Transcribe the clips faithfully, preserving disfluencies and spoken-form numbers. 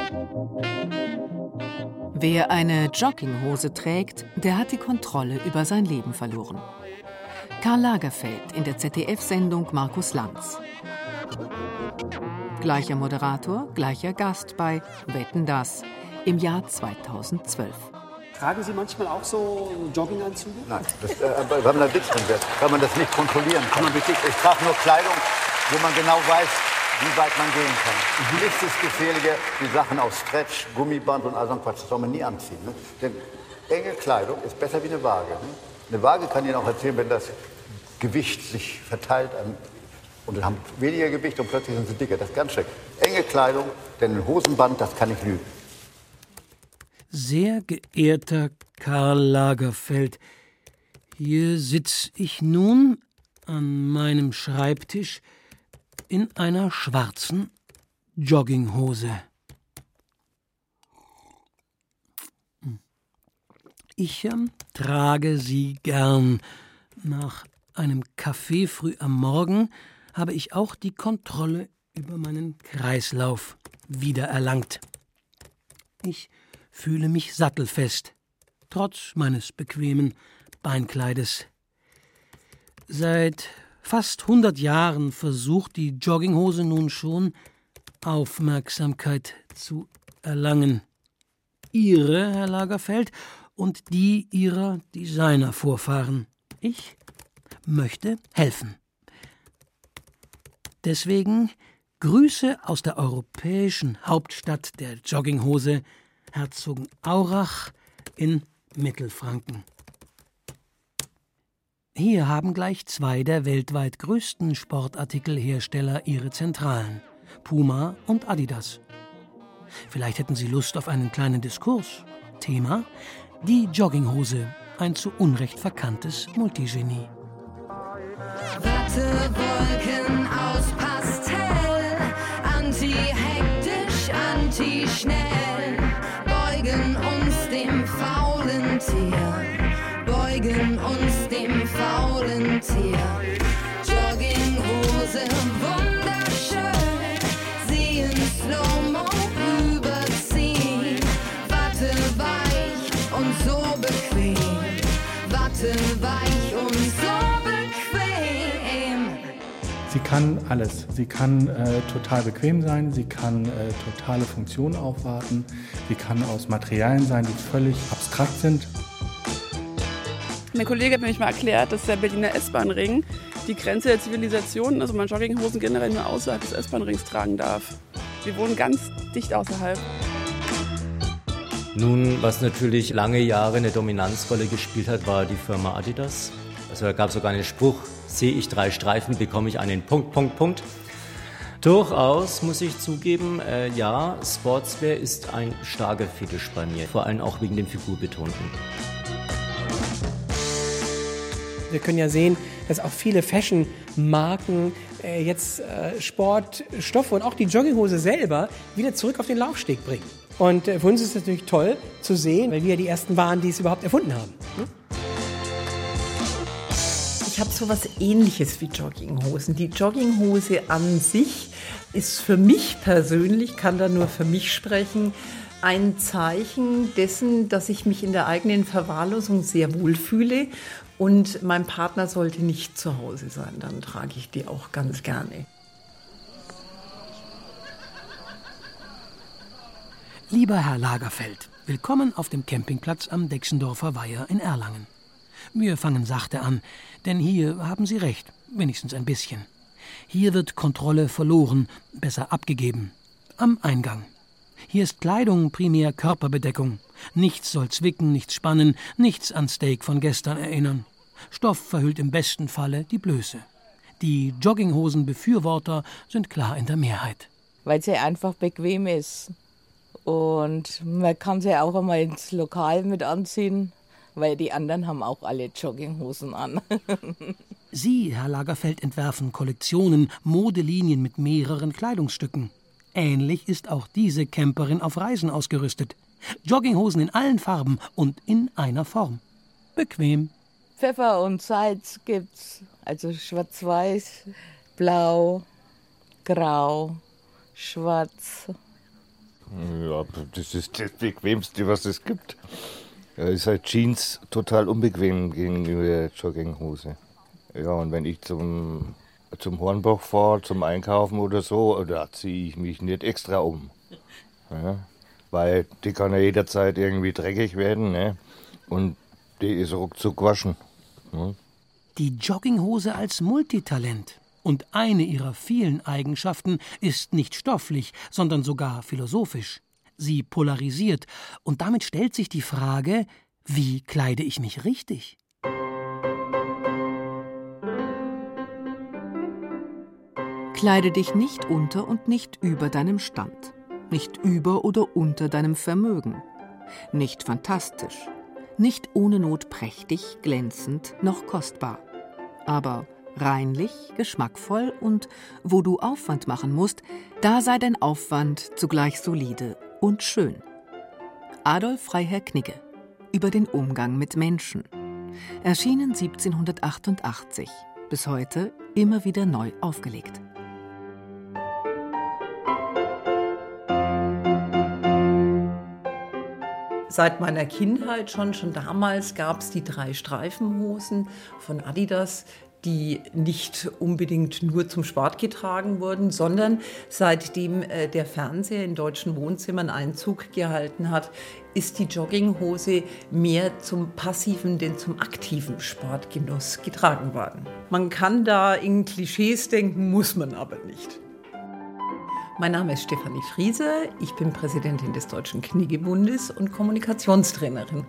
Wer eine Jogginghose trägt, der hat die Kontrolle über sein Leben verloren. Karl Lagerfeld in der Z D F-Sendung Markus Lanz. Gleicher Moderator, gleicher Gast bei Wetten, dass im Jahr zweitausendzwölf. Tragen Sie manchmal auch so Jogginganzüge? Nein, das, äh, weil man da Witz drin wird, weil man das nicht kontrollieren kann. Man wirklich, ich trage nur Kleidung, wo man genau weiß, wie weit man gehen kann. Mhm. Nichts ist gefährlicher, die Sachen aus Stretch, Gummiband und all so ein Quatsch, das soll man nie anziehen. Ne? Denn enge Kleidung ist besser wie eine Waage. Ne? Eine Waage kann Ihnen auch erzählen, wenn das Gewicht sich verteilt an, und dann haben weniger Gewicht und plötzlich sind sie dicker. Das ist ganz schrecklich. Enge Kleidung, denn ein Hosenband, das kann nicht lügen. Sehr geehrter Karl Lagerfeld, hier sitz ich nun an meinem Schreibtisch in einer schwarzen Jogginghose. Ich ähm, trage sie gern. Nach einem Kaffee früh am Morgen habe ich auch die Kontrolle über meinen Kreislauf wiedererlangt. Ich fühle mich sattelfest, trotz meines bequemen Beinkleides. Seit fast hundert Jahren versucht die Jogginghose nun schon, Aufmerksamkeit zu erlangen. Ihre, Herr Lagerfeld, und die Ihrer Designervorfahren. Ich möchte helfen. Deswegen Grüße aus der europäischen Hauptstadt der Jogginghose, Herzogenaurach in Mittelfranken. Hier haben gleich zwei der weltweit größten Sportartikelhersteller ihre Zentralen, Puma und Adidas. Vielleicht hätten Sie Lust auf einen kleinen Diskurs. Thema: die Jogginghose, ein zu Unrecht verkanntes Multigenie. Wattewolken aus Pastell, anti-hektisch, anti-schnell, beugen uns dem faulen Tier, beugen uns dem faulen Tier. Jogginghose, wunderschön, sie in Slow-Mo rüberziehen, Watte weich und so bequem, Watte weich und so bequem. Sie kann alles. Sie kann äh, total bequem sein, sie kann äh, totale Funktionen aufwarten, sie kann aus Materialien sein, die völlig abstrakt sind. Mein Kollege hat mir mal erklärt, dass der Berliner S-Bahn-Ring die Grenze der Zivilisation ist, also man Jogginghosen generell nur außerhalb des S-Bahn-Rings tragen darf. Wir wohnen ganz dicht außerhalb. Nun, was natürlich lange Jahre eine Dominanzrolle gespielt hat, war die Firma Adidas. Also da gab es sogar einen Spruch: Sehe ich drei Streifen, bekomme ich einen Punkt, Punkt, Punkt. Durchaus muss ich zugeben, äh, ja, Sportswear ist ein starker Fetisch bei mir, vor allem auch wegen dem Figurbetonten. Wir können ja sehen, dass auch viele Fashion-Marken äh, jetzt äh, Sportstoffe und auch die Jogginghose selber wieder zurück auf den Laufsteg bringen. Und äh, für uns ist es natürlich toll zu sehen, weil wir ja die Ersten waren, die es überhaupt erfunden haben. Hm? Ich habe so was Ähnliches wie Jogginghosen. Die Jogginghose an sich ist für mich persönlich, kann da nur für mich sprechen, ein Zeichen dessen, dass ich mich in der eigenen Verwahrlosung sehr wohl fühle. Und mein Partner sollte nicht zu Hause sein, dann trage ich die auch ganz gerne. Lieber Herr Lagerfeld, willkommen auf dem Campingplatz am Dexendorfer Weiher in Erlangen. Wir fangen sachte an, denn hier haben Sie recht, wenigstens ein bisschen. Hier wird Kontrolle verloren, besser abgegeben. Am Eingang. Hier ist Kleidung primär Körperbedeckung. Nichts soll zwicken, nichts spannen, nichts an Steak von gestern erinnern. Stoff verhüllt im besten Falle die Blöße. Die Jogginghosen-Befürworter sind klar in der Mehrheit. Weil sie einfach bequem ist. Und man kann sie auch einmal ins Lokal mit anziehen, weil die anderen haben auch alle Jogginghosen an. Sie, Herr Lagerfeld, entwerfen Kollektionen, Modelinien mit mehreren Kleidungsstücken. Ähnlich ist auch diese Camperin auf Reisen ausgerüstet. Jogginghosen in allen Farben und in einer Form. Bequem. Pfeffer und Salz gibt's, also schwarz-weiß, blau, grau, schwarz. Ja, Ja, das ist das Bequemste, was es gibt. Ja, ist halt Jeans total unbequem gegenüber Jogginghose. Ja, und wenn ich zum, zum Hornbach fahre, zum Einkaufen oder so, da ziehe ich mich nicht extra um. Ja, weil die kann ja jederzeit irgendwie dreckig werden, ne? Und die ist ruckzuck waschen. Ja. Die Jogginghose als Multitalent. Und eine ihrer vielen Eigenschaften ist nicht stofflich, sondern sogar philosophisch. Sie polarisiert. Und damit stellt sich die Frage, wie kleide ich mich richtig? Kleide dich nicht unter und nicht über deinem Stand. Nicht über oder unter deinem Vermögen. Nicht fantastisch. Nicht ohne Not prächtig, glänzend, noch kostbar. Aber reinlich, geschmackvoll und wo du Aufwand machen musst, da sei dein Aufwand zugleich solide und schön. Adolf Freiherr Knigge über den Umgang mit Menschen. Erschienen siebzehnhundertachtundachtzig. Bis heute immer wieder neu aufgelegt. Seit meiner Kindheit schon, schon damals gab es die drei Streifenhosen von Adidas, die nicht unbedingt nur zum Sport getragen wurden, sondern seitdem äh, der Fernseher in deutschen Wohnzimmern Einzug gehalten hat, ist die Jogginghose mehr zum passiven, denn zum aktiven Sportgenuss getragen worden. Man kann da in Klischees denken, muss man aber nicht. Mein Name ist Stefanie Friese, ich bin Präsidentin des Deutschen Kniggebundes und Kommunikationstrainerin.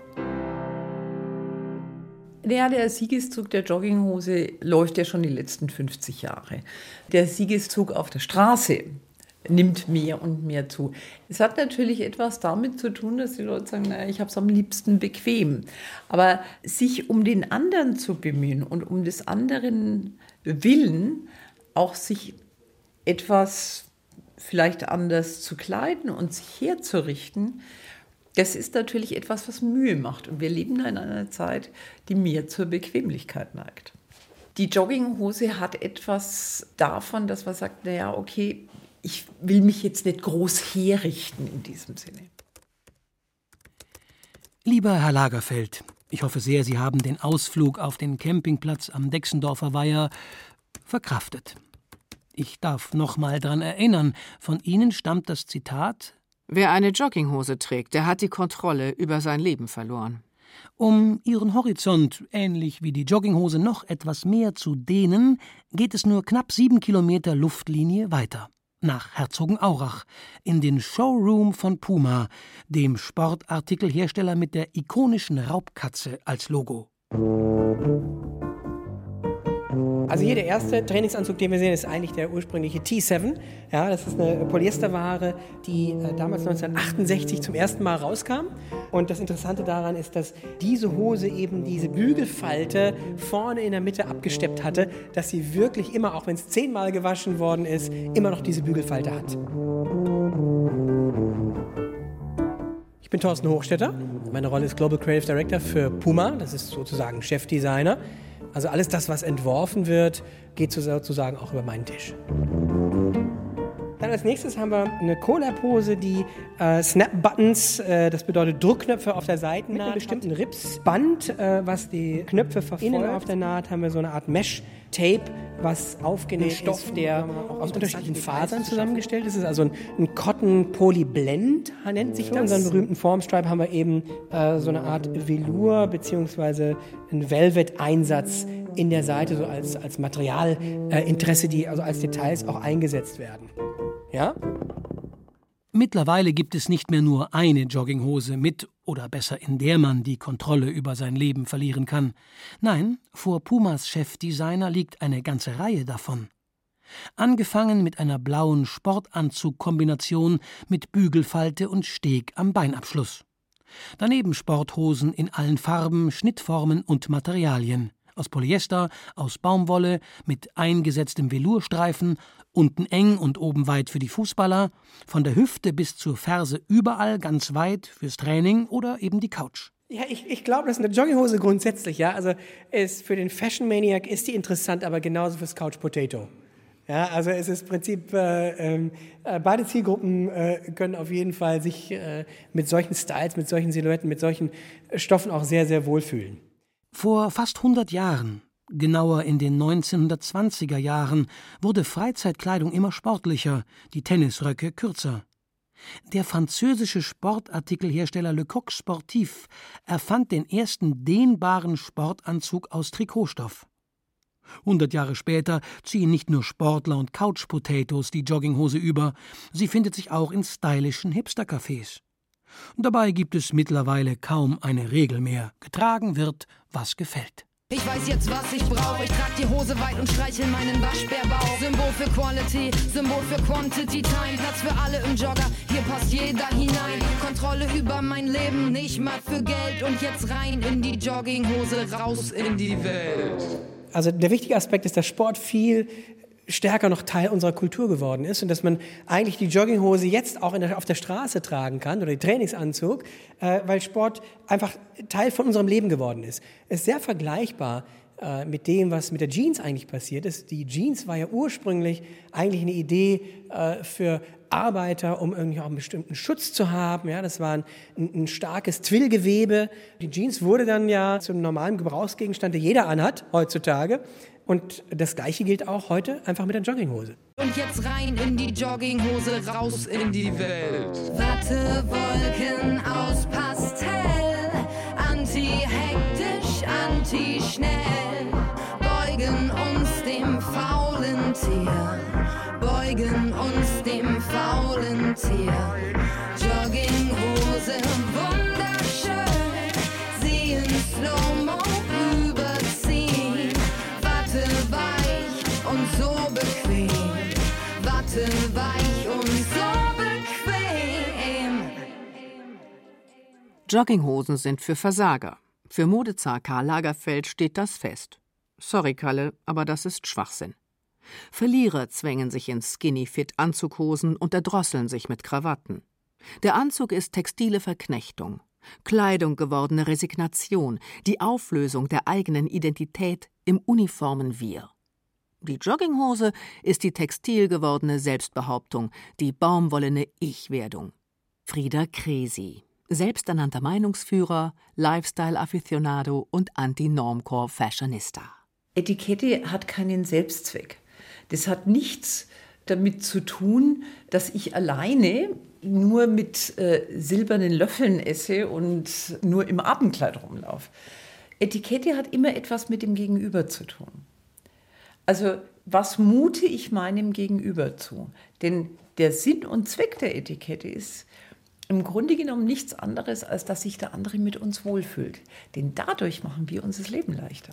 Ja, der Siegeszug der Jogginghose läuft ja schon die letzten fünfzig Jahre. Der Siegeszug auf der Straße nimmt mehr und mehr zu. Es hat natürlich etwas damit zu tun, dass die Leute sagen, naja, ich habe es am liebsten bequem. Aber sich um den anderen zu bemühen und um des anderen Willen auch sich etwas vielleicht anders zu kleiden und sich herzurichten, das ist natürlich etwas, was Mühe macht. Und wir leben da in einer Zeit, die mehr zur Bequemlichkeit neigt. Die Jogginghose hat etwas davon, dass man sagt, naja, okay, ich will mich jetzt nicht groß herrichten in diesem Sinne. Lieber Herr Lagerfeld, ich hoffe sehr, Sie haben den Ausflug auf den Campingplatz am Dexendorfer Weiher verkraftet. Ich darf noch mal daran erinnern, von Ihnen stammt das Zitat: Wer eine Jogginghose trägt, der hat die Kontrolle über sein Leben verloren. Um Ihren Horizont, ähnlich wie die Jogginghose, noch etwas mehr zu dehnen, geht es nur knapp sieben Kilometer Luftlinie weiter. Nach Herzogenaurach, in den Showroom von Puma, dem Sportartikelhersteller mit der ikonischen Raubkatze als Logo. Also hier der erste Trainingsanzug, den wir sehen, ist eigentlich der ursprüngliche T sieben. Ja, das ist eine Polyesterware, die äh, damals neunzehnhundertachtundsechzig zum ersten Mal rauskam. Und das Interessante daran ist, dass diese Hose eben diese Bügelfalte vorne in der Mitte abgesteppt hatte, dass sie wirklich immer, auch wenn es zehnmal gewaschen worden ist, immer noch diese Bügelfalte hat. Ich bin Thorsten Hochstetter. Meine Rolle ist Global Creative Director für Puma. Das ist sozusagen Chefdesigner. Also alles das, was entworfen wird, geht sozusagen auch über meinen Tisch. Dann als nächstes haben wir eine Collab-Hose, die äh, Snap-Buttons, äh, das bedeutet Druckknöpfe auf der Seitennaht, mit einem bestimmten Ripsband, äh, was die Knöpfe verfolgt. Innen auf der Naht haben wir so eine Art Mesh-Tape, was aufgenäht Stoff, ist, der aus unterschiedlichen Fasern zusammengestellt ist. Es ist also ein, ein Cotton-Polyblend, nennt sich das. Für unseren berühmten Formstripe haben wir eben äh, so eine Art Velour bzw. einen Velvet-Einsatz in der Seite, so als, als Materialinteresse, äh, die also als Details auch eingesetzt werden. Ja? Mittlerweile gibt es nicht mehr nur eine Jogginghose mit oder besser in der man die Kontrolle über sein Leben verlieren kann. Nein, vor Pumas Chefdesigner liegt eine ganze Reihe davon. Angefangen mit einer blauen Sportanzugkombination mit Bügelfalte und Steg am Beinabschluss. Daneben Sporthosen in allen Farben, Schnittformen und Materialien. Aus Polyester, aus Baumwolle, mit eingesetztem Velourstreifen, unten eng und oben weit für die Fußballer, von der Hüfte bis zur Ferse überall ganz weit fürs Training oder eben die Couch. Ja, ich, ich glaube, dass eine Jogginghose grundsätzlich, ja, also ist für den Fashion Maniac ist die interessant, aber genauso fürs Couch Potato. Ja, also es ist im Prinzip, äh, äh, beide Zielgruppen äh, können auf jeden Fall sich äh, mit solchen Styles, mit solchen Silhouetten, mit solchen Stoffen auch sehr, sehr wohlfühlen. Vor fast hundert Jahren, genauer in den neunzehnhundertzwanziger Jahren, wurde Freizeitkleidung immer sportlicher, die Tennisröcke kürzer. Der französische Sportartikelhersteller Le Coq Sportif erfand den ersten dehnbaren Sportanzug aus Trikotstoff. Hundert Jahre später ziehen nicht nur Sportler und Couch-Potatoes die Jogginghose über, sie findet sich auch in stylischen Hipster-Cafés. Dabei gibt es mittlerweile kaum eine Regel mehr. Getragen wird, was gefällt. Ich weiß jetzt, was ich brauche. Ich trag die Hose weit und streichel meinen Waschbärbauch. Symbol für Quality, Symbol für Quantity Time. Platz für alle im Jogger, hier passt jeder hinein. Kontrolle über mein Leben, nicht mal für Geld. Und jetzt rein in die Jogginghose, raus in die Welt. Also der wichtige Aspekt ist, dass Sport viel stärker noch Teil unserer Kultur geworden ist und dass man eigentlich die Jogginghose jetzt auch in der, auf der Straße tragen kann oder den Trainingsanzug, äh, weil Sport einfach Teil von unserem Leben geworden ist. Es ist sehr vergleichbar äh, mit dem, was mit der Jeans eigentlich passiert ist. Die Jeans war ja ursprünglich eigentlich eine Idee äh, für Arbeiter, um irgendwie auch einen bestimmten Schutz zu haben. Ja, das war ein, ein starkes Twillgewebe. Die Jeans wurde dann ja zum normalen Gebrauchsgegenstand, der jeder anhat heutzutage. Und das Gleiche gilt auch heute einfach mit der Jogginghose. Und jetzt rein in die Jogginghose, raus in die Welt. Wattewolken aus Pastell, anti-hektisch, anti-schnell. Beugen uns dem faulen Tier, beugen uns dem faulen Tier. Jogginghose, wunderschön, sie in Slow-Mo überziehen. Watte weich und so bequem, Watte weich und so bequem. Jogginghosen sind für Versager. Für Modezar Karl Lagerfeld steht das fest. Sorry, Kalle, aber das ist Schwachsinn. Verlierer zwängen sich in Skinny-Fit-Anzughosen und erdrosseln sich mit Krawatten. Der Anzug ist textile Verknechtung, Kleidung gewordene Resignation, die Auflösung der eigenen Identität im uniformen Wir. Die Jogginghose ist die textil gewordene Selbstbehauptung, die baumwollene Ich-Werdung. Frieda Kresi, selbsternannter Meinungsführer, Lifestyle-Afficionado und Anti-Normcore-Fashionista. Etikette hat keinen Selbstzweck. Das hat nichts damit zu tun, dass ich alleine nur mit äh, silbernen Löffeln esse und nur im Abendkleid rumlaufe. Etikette hat immer etwas mit dem Gegenüber zu tun. Also was mute ich meinem Gegenüber zu? Denn der Sinn und Zweck der Etikette ist im Grunde genommen nichts anderes, als dass sich der andere mit uns wohlfühlt. Denn dadurch machen wir uns das Leben leichter.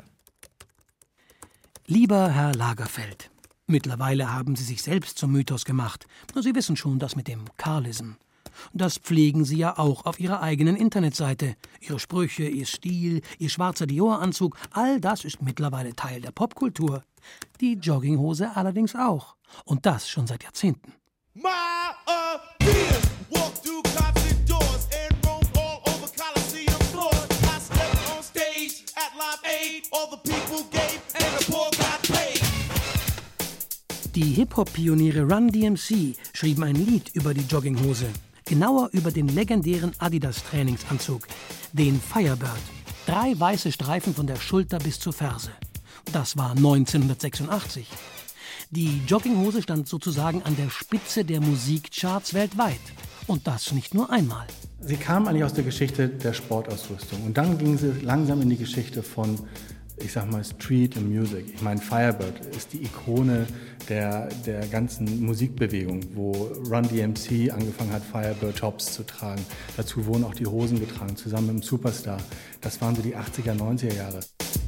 Lieber Herr Lagerfeld, mittlerweile haben Sie sich selbst zum Mythos gemacht. Sie wissen schon, das mit dem Karlism. Das pflegen Sie ja auch auf Ihrer eigenen Internetseite. Ihre Sprüche, Ihr Stil, Ihr schwarzer Dior-Anzug, all das ist mittlerweile Teil der Popkultur. Die Jogginghose allerdings auch. Und das schon seit Jahrzehnten. My ideas walk through concert doors and roam all over Coliseum floors. I stepped on stage at Live Aid, all the people gave and the poor got paid. Die Hip-Hop-Pioniere Run D M C schrieben ein Lied über die Jogginghose. Genauer über den legendären Adidas-Trainingsanzug, den Firebird. Drei weiße Streifen von der Schulter bis zur Ferse. Das war neunzehnhundertsechsundachtzig. Die Jogginghose stand sozusagen an der Spitze der Musikcharts weltweit. Und das nicht nur einmal. Sie kam eigentlich aus der Geschichte der Sportausrüstung. Und dann ging sie langsam in die Geschichte von, ich sag mal, Street and Music. Ich meine, Firebird ist die Ikone der, der ganzen Musikbewegung, wo Run D M C angefangen hat, Firebird Tops zu tragen. Dazu wurden auch die Hosen getragen, zusammen mit dem Superstar. Das waren so die achtziger, neunziger Jahre.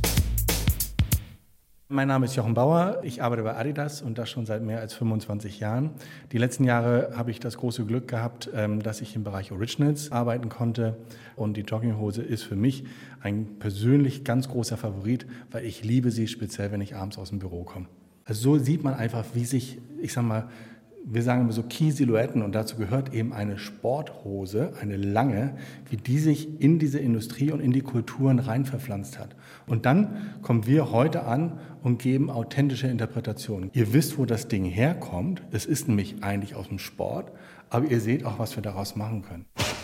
Mein Name ist Jochen Bauer, ich arbeite bei Adidas und das schon seit mehr als fünfundzwanzig Jahren. Die letzten Jahre habe ich das große Glück gehabt, dass ich im Bereich Originals arbeiten konnte und die Jogginghose ist für mich ein persönlich ganz großer Favorit, weil ich liebe sie speziell, wenn ich abends aus dem Büro komme. Also so sieht man einfach, wie sich, ich sag mal, wir sagen immer so Key-Silhouetten und dazu gehört eben eine Sporthose, eine lange, wie die sich in diese Industrie und in die Kulturen rein verpflanzt hat. Und dann kommen wir heute an und geben authentische Interpretationen. Ihr wisst, wo das Ding herkommt. Es ist nämlich eigentlich aus dem Sport, aber ihr seht auch, was wir daraus machen können.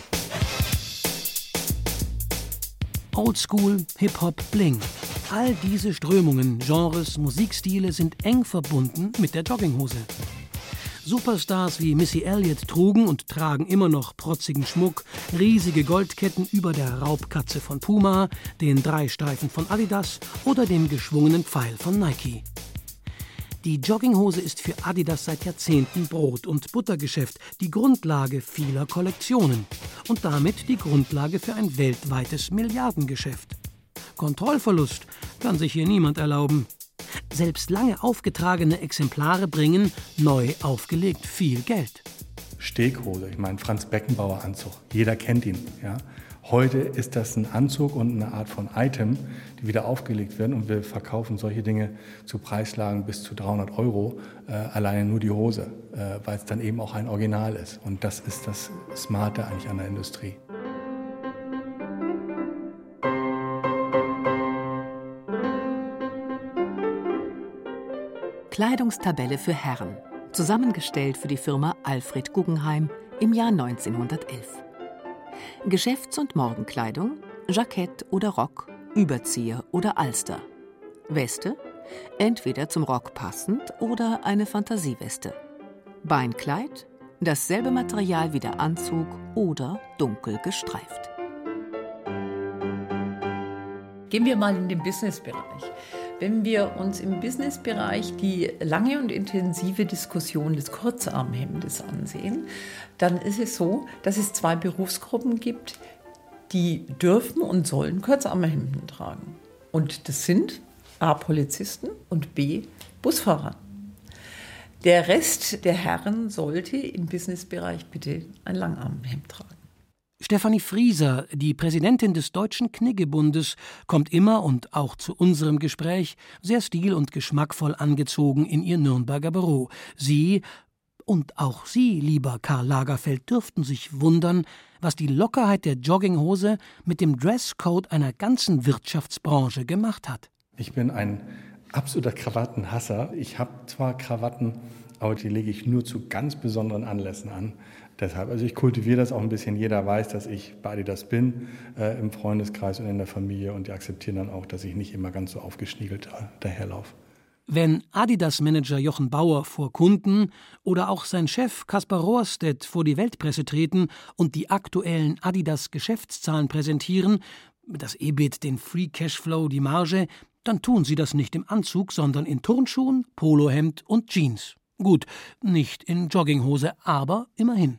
Oldschool, Hip-Hop, Bling. All diese Strömungen, Genres, Musikstile sind eng verbunden mit der Jogginghose. Superstars wie Missy Elliott trugen und tragen immer noch protzigen Schmuck, riesige Goldketten über der Raubkatze von Puma, den Dreistreifen von Adidas oder dem geschwungenen Pfeil von Nike. Die Jogginghose ist für Adidas seit Jahrzehnten Brot- und Buttergeschäft, die Grundlage vieler Kollektionen und damit die Grundlage für ein weltweites Milliardengeschäft. Kontrollverlust kann sich hier niemand erlauben. Selbst lange aufgetragene Exemplare bringen, neu aufgelegt, viel Geld. Steghose, ich meine Franz Beckenbauer Anzug, jeder kennt ihn. Ja? Heute ist das ein Anzug und eine Art von Item, die wieder aufgelegt werden und wir verkaufen solche Dinge zu Preislagen bis zu dreihundert Euro, äh, alleine nur die Hose, äh, weil es dann eben auch ein Original ist. Und das ist das Smarte eigentlich an der Industrie. Kleidungstabelle für Herren, zusammengestellt für die Firma Alfred Guggenheim im Jahr neunzehnhundertelf. Geschäfts- und Morgenkleidung, Jackett oder Rock, Überzieher oder Alster. Weste, entweder zum Rock passend oder eine Fantasieweste. Beinkleid, dasselbe Material wie der Anzug oder dunkel gestreift. Gehen wir mal in den Businessbereich. Wenn wir uns im Businessbereich die lange und intensive Diskussion des Kurzarmhemdes ansehen, dann ist es so, dass es zwei Berufsgruppen gibt, die dürfen und sollen Kurzarmhemden tragen. Und das sind A. Polizisten und B. Busfahrer. Der Rest der Herren sollte im Businessbereich bitte ein Langarmhemd tragen. Stefanie Frieser, die Präsidentin des Deutschen Kniggebundes, kommt immer und auch zu unserem Gespräch sehr stil- und geschmackvoll angezogen in ihr Nürnberger Büro. Sie und auch Sie, lieber Karl Lagerfeld, dürften sich wundern, was die Lockerheit der Jogginghose mit dem Dresscode einer ganzen Wirtschaftsbranche gemacht hat. Ich bin ein absoluter Krawattenhasser. Ich habe zwar Krawatten, aber die lege ich nur zu ganz besonderen Anlässen an. Deshalb, also ich kultiviere das auch ein bisschen. Jeder weiß, dass ich bei Adidas bin, äh, im Freundeskreis und in der Familie. Und die akzeptieren dann auch, dass ich nicht immer ganz so aufgeschniegelt da, daherlaufe. Wenn Adidas-Manager Jochen Bauer vor Kunden oder auch sein Chef Kaspar Rohrstedt vor die Weltpresse treten und die aktuellen Adidas-Geschäftszahlen präsentieren, das E B I T, den Free Cashflow, die Marge, dann tun sie das nicht im Anzug, sondern in Turnschuhen, Polohemd und Jeans. Gut, nicht in Jogginghose, aber immerhin.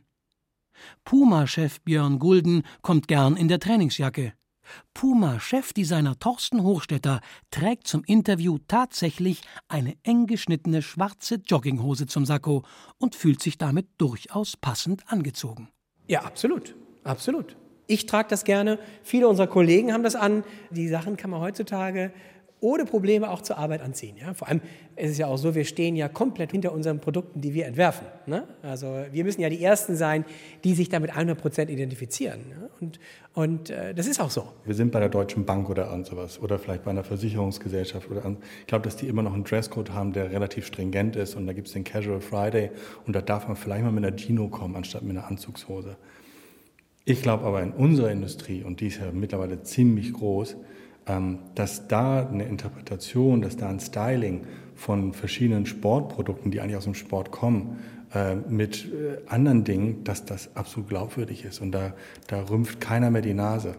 Puma-Chef Björn Gulden kommt gern in der Trainingsjacke. Puma-Chefdesigner Thorsten Hochstetter trägt zum Interview tatsächlich eine eng geschnittene schwarze Jogginghose zum Sakko und fühlt sich damit durchaus passend angezogen. Ja, absolut, absolut. Ich trage das gerne, viele unserer Kollegen haben das an. Die Sachen kann man heutzutage ohne Probleme auch zur Arbeit anziehen. Ja? Vor allem ist es ja auch so, wir stehen ja komplett hinter unseren Produkten, die wir entwerfen. Ne? Also wir müssen ja die Ersten sein, die sich damit hundert Prozent identifizieren. Ja? Und, und äh, das ist auch so. Wir sind bei der Deutschen Bank oder an sowas oder vielleicht bei einer Versicherungsgesellschaft. Oder an, ich glaube, dass die immer noch einen Dresscode haben, der relativ stringent ist. Und da gibt es den Casual Friday und da darf man vielleicht mal mit einer Gino kommen, anstatt mit einer Anzugshose. Ich glaube aber in unserer Industrie, und die ist ja mittlerweile ziemlich groß, dass da eine Interpretation, dass da ein Styling von verschiedenen Sportprodukten, die eigentlich aus dem Sport kommen, mit anderen Dingen, dass das absolut glaubwürdig ist. Und da, da rümpft keiner mehr die Nase.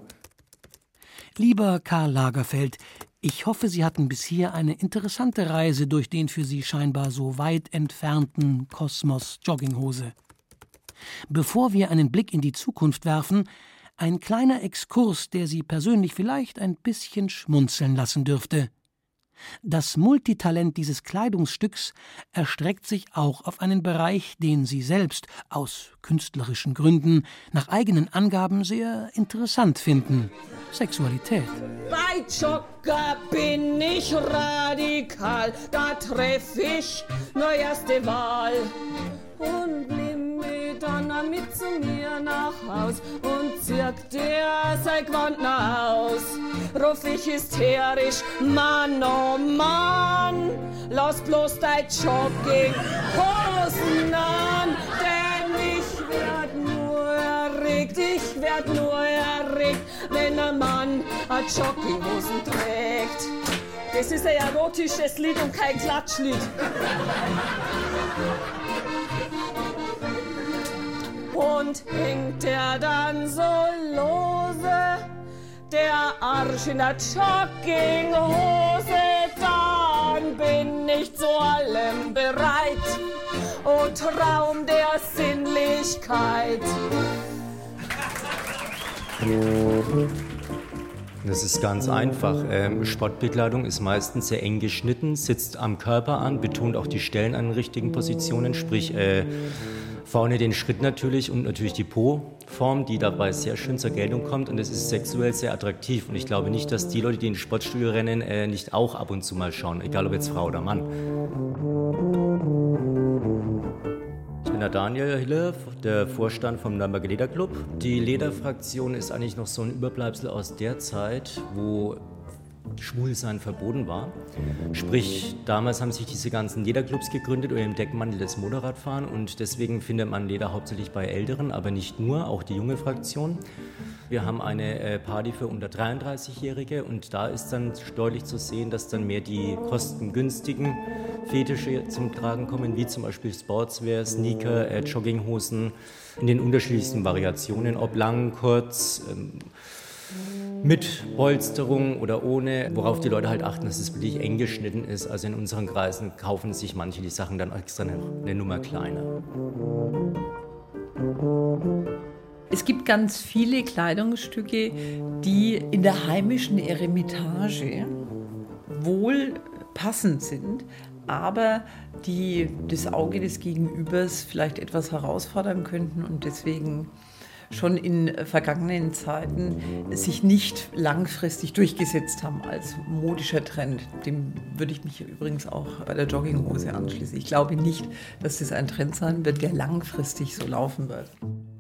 Lieber Karl Lagerfeld, ich hoffe, Sie hatten bisher eine interessante Reise durch den für Sie scheinbar so weit entfernten Kosmos Jogginghose. Bevor wir einen Blick in die Zukunft werfen, ein kleiner Exkurs, der Sie persönlich vielleicht ein bisschen schmunzeln lassen dürfte. Das Multitalent dieses Kleidungsstücks erstreckt sich auch auf einen Bereich, den sie selbst aus künstlerischen Gründen nach eigenen Angaben sehr interessant finden: Sexualität. Bei Jogger bin ich radikal, da treff ich nur erste Wahl. Und nimm mich dann mit zu mir nach Haus und zirkt der sein Gewand nach aus. Ruf ich hysterisch, Mann, oh Mann, lass bloß dein Jogginghosen an, denn ich werd nur erregt, ich werd nur erregt, wenn ein Mann a Jogginghosen trägt. Das ist ein erotisches Lied und kein Klatschlied. Und hängt er dann so lose, der Arsch in der Jogginghose, dann bin ich zu allem bereit. Oh, Traum der Sinnlichkeit. Das ist ganz einfach. Ähm, Sportbekleidung ist meistens sehr eng geschnitten, sitzt am Körper an, betont auch die Stellen an den richtigen Positionen, sprich äh, vorne den Schritt natürlich und natürlich die Po-Form, die dabei sehr schön zur Geltung kommt, und es ist sexuell sehr attraktiv. Und ich glaube nicht, dass die Leute, die ins Sportstudio rennen, äh, nicht auch ab und zu mal schauen, egal ob jetzt Frau oder Mann. Ich bin der Daniel Hille, der Vorstand vom Nürnberger Lederclub. Die Lederfraktion ist eigentlich noch so ein Überbleibsel aus der Zeit, wo Schwulsein verboten war. Sprich, damals haben sich diese ganzen Lederclubs gegründet unter dem Deckmantel des Motorradfahren, und deswegen findet man Leder hauptsächlich bei Älteren, aber nicht nur, auch die junge Fraktion. Wir haben eine Party für unter dreiunddreißigjährige, und da ist dann deutlich zu sehen, dass dann mehr die kostengünstigen Fetische zum Tragen kommen, wie zum Beispiel Sportswear, Sneaker, äh, Jogginghosen in den unterschiedlichsten Variationen, ob lang, kurz, ähm, mit Polsterung oder ohne, worauf die Leute halt achten, dass es wirklich eng geschnitten ist. Also in unseren Kreisen kaufen sich manche die Sachen dann extra eine, eine Nummer kleiner. Es gibt ganz viele Kleidungsstücke, die in der heimischen Eremitage wohl passend sind, aber die das Auge des Gegenübers vielleicht etwas herausfordern könnten und deswegen schon in vergangenen Zeiten sich nicht langfristig durchgesetzt haben als modischer Trend. Dem würde ich mich übrigens auch bei der Jogginghose anschließen. Ich glaube nicht, dass das ein Trend sein wird, der langfristig so laufen wird.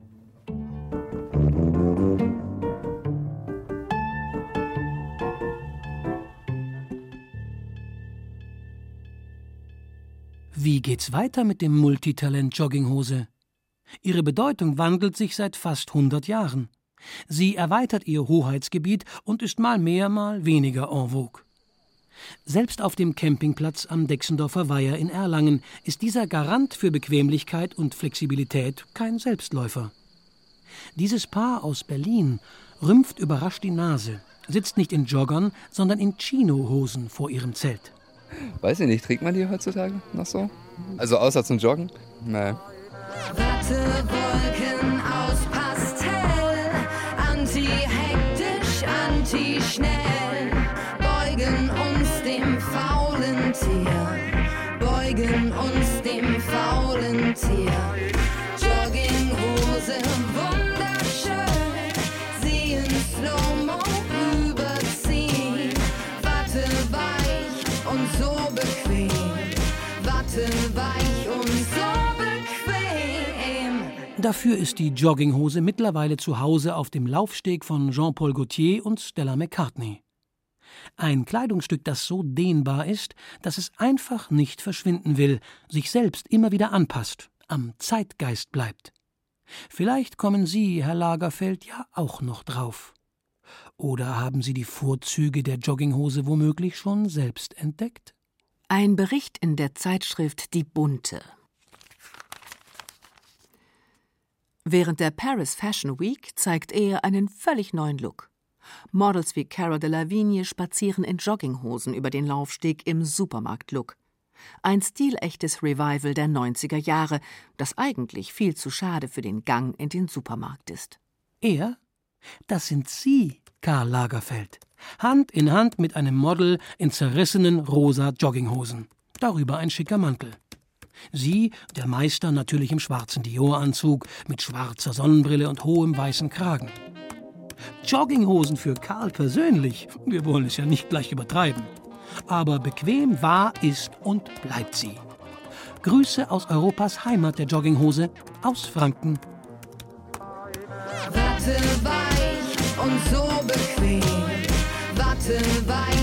Wie geht's weiter mit dem Multitalent Jogginghose? Ihre Bedeutung wandelt sich seit fast hundert Jahren. Sie erweitert ihr Hoheitsgebiet und ist mal mehr, mal weniger en vogue. Selbst auf dem Campingplatz am Dexendorfer Weiher in Erlangen ist dieser Garant für Bequemlichkeit und Flexibilität kein Selbstläufer. Dieses Paar aus Berlin rümpft überrascht die Nase, sitzt nicht in Joggern, sondern in Chinohosen vor ihrem Zelt. Weiß ich nicht, trägt man die heutzutage noch so? Also außer zum Joggen? Nein. Wattewolken aus Pastell, anti-hektisch, anti-schnell, beugen uns dem faulen Tier, beugen uns dem faulen Tier. Jogginghose, wunderschön, sie in Slow-Mo überziehen, Watte weich und so bequem, Watte weich und so bequem. Dafür ist die Jogginghose mittlerweile zu Hause auf dem Laufsteg von Jean-Paul Gaultier und Stella McCartney. Ein Kleidungsstück, das so dehnbar ist, dass es einfach nicht verschwinden will, sich selbst immer wieder anpasst, am Zeitgeist bleibt. Vielleicht kommen Sie, Herr Lagerfeld, ja auch noch drauf. Oder haben Sie die Vorzüge der Jogginghose womöglich schon selbst entdeckt? Ein Bericht in der Zeitschrift Die Bunte. Während der Paris Fashion Week zeigt er einen völlig neuen Look. Models wie Cara Delevingne spazieren in Jogginghosen über den Laufsteg im Supermarkt-Look. Ein stilechtes Revival der neunziger Jahre, das eigentlich viel zu schade für den Gang in den Supermarkt ist. Er? Das sind Sie, Karl Lagerfeld. Hand in Hand mit einem Model in zerrissenen rosa Jogginghosen. Darüber ein schicker Mantel. Sie, der Meister, natürlich im schwarzen Dior-Anzug mit schwarzer Sonnenbrille und hohem weißen Kragen. Jogginghosen für Karl persönlich, wir wollen es ja nicht gleich übertreiben. Aber bequem war, ist und bleibt sie. Grüße aus Europas Heimat der Jogginghose, aus Franken. Watteweich und so bequem, Watteweich